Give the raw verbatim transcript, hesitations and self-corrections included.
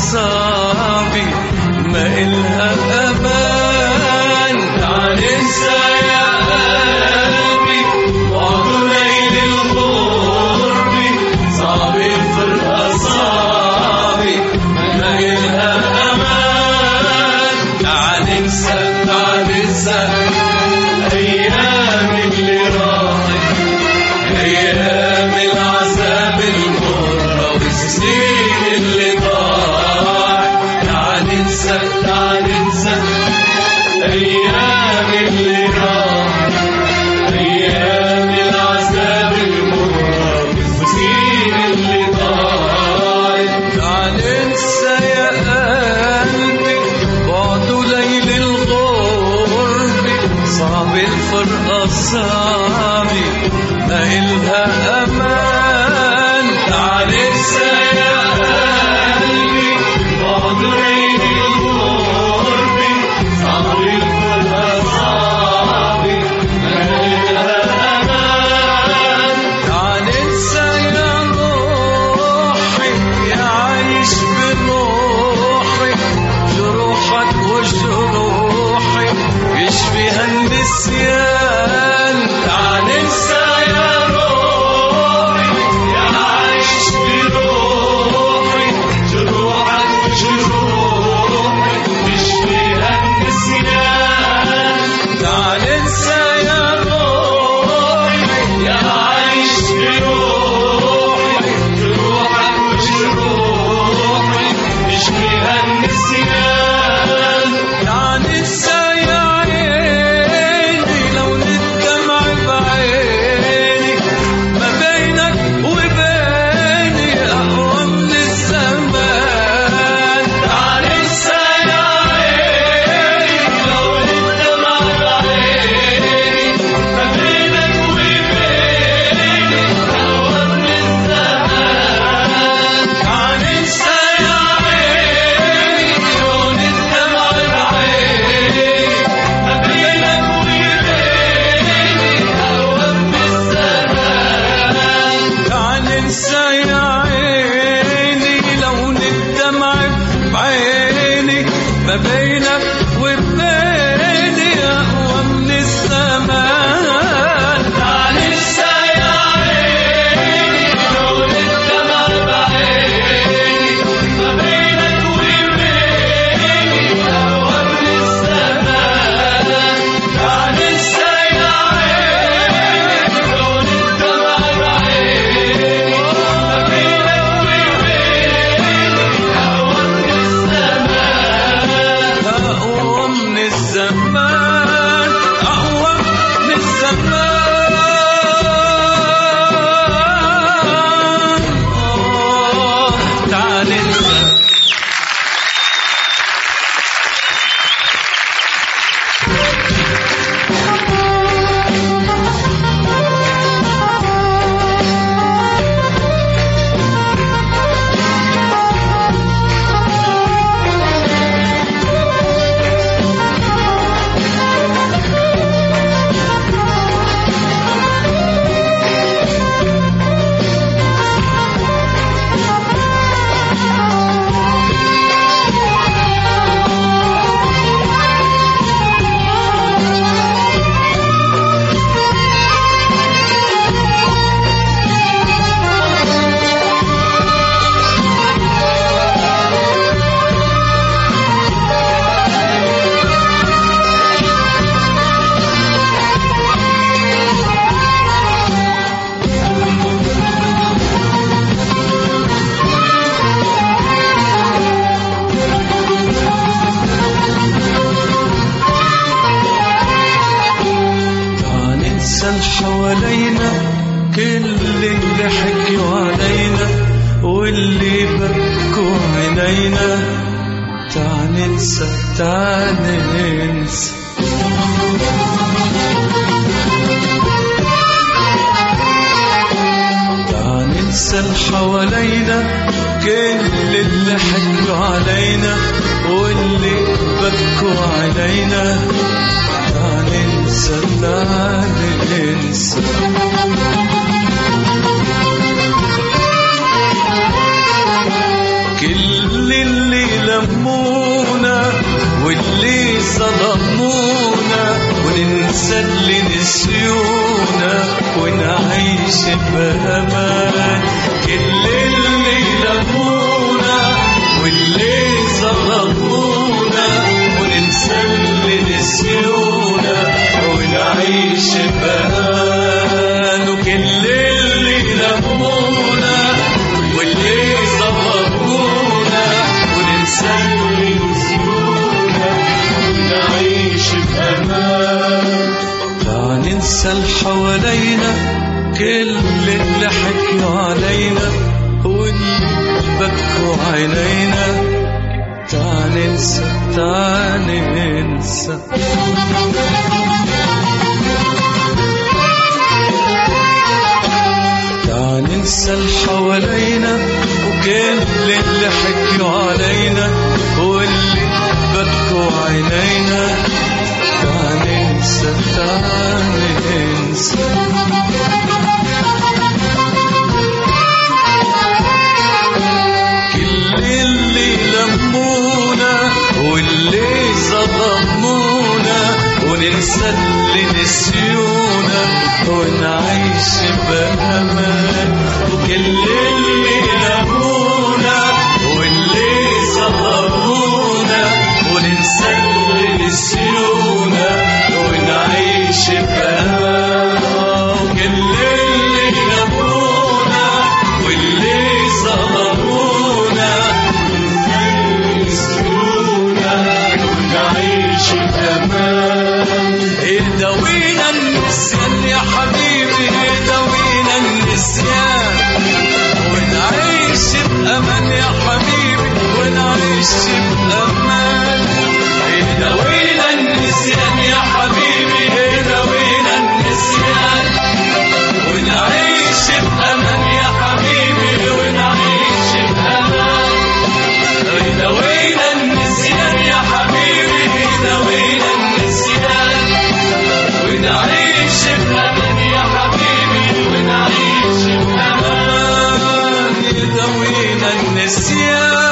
أعصابي ما إلها أمان. تعال انسى يا قلبي بعد ليل الغرب صعب الفرقة صعبي ما إلها أمان. تعال انسى تعال انسى أيام اللي راحت أيام العذاب المرة والسنين اللي ضاعت. تعال انسى تعال انسى أيام اللي راحت أيام العذاب المرة والسنين اللي ضاعت. تعال انسى يا قلبي بعد ليل الغرب صعب الفرقة صعبي ما إلها أمان. تعال انسى يا قلبي بعد ليل الغرب صعب الفرقة صعبي ما إلها أمان. تعال انسى يا روحي يا عايش بروحي جروحك وجروحي يشفيها النسيان. تعال انسى يا روحي يا عايش بروحي جروحك وجروحي يشفيها النسيان. تعال انسى يا روحي يا عايش بروحي جروحك وجروحي يشفيها النسيان. تعال انسى يا عيني لون الدمع بعيني ما بينك وبيني أقوى من الزمان. تعال انسى يا عيني لون الدمع بعيني ما بينك وبيني أقوى من الزمان. تعال انسى يا عيني لون الدمع بعيني ما بينك وبيني أقوى من الزمان. تعال انسى يا عيني لون الدمع بعيني ما بينك وبيني أقوى من الزمان. تعال انسى يا عيني لون الدمع بعيني ما بينك وبيني أقوى من الزمان. تعال انسى يا عيني لون الدمع بعيني ما بينك وبيني أقوى من الزمان. أقوى من الزمان أقوى من الزمان. آه، تعال انسى. تعال ننسى حوالينا كل اللي حكيوا علينا واللي بكوا عينينا. تعال ننسى تعال ننسى. تعال ننسى حوالينا كل اللي حكوا علينا واللي بكوا علينا. تعال ننسى تعال ننسى. كل اللي وننسى اللي نسيونا ونعيش بأمان. كل اللي لمونا واللي ظلمونا وننسى اللي نسيونا ونعيش بأمان. وكل اللي لمونا واللي ظلمونا وننسى اللي نسيونا ونعيش بأمان. تعال ننسى اللي حوالينا كل اللي حكوا علينا واللي بكوا عينينا. تعال ننسى تعال ننسى تعال ننسى اللي حوالينا وكل اللي حكوا علينا واللي بكوا عينينا. تعال ننسى تعال ننسى كل اللي لمونا واللي ظلمونا وننسى اللي نسيونا ونعيش بأمان. وكل اللي لمونا واللي ظلمونا وننسى اللي نسيونا ونعيش بأمان. وكل اللي لمونا واللي ظلمونا ونعيش بأمان. اداوينا النسيان يا حبيبي اداوينا النسيان ونعيش بأمان يا حبيبي ونعيش بأمان. اداوينا النسيان يا حبيبي اداوينا النسيان ونعيش بأمان يا حبيبي ونعيش بأمان. اداوينا النسيان يا حبيبي اداوينا النسيان ونعيش بأمان يا حبيبي ونعيش بأمان. اداوينا النسيان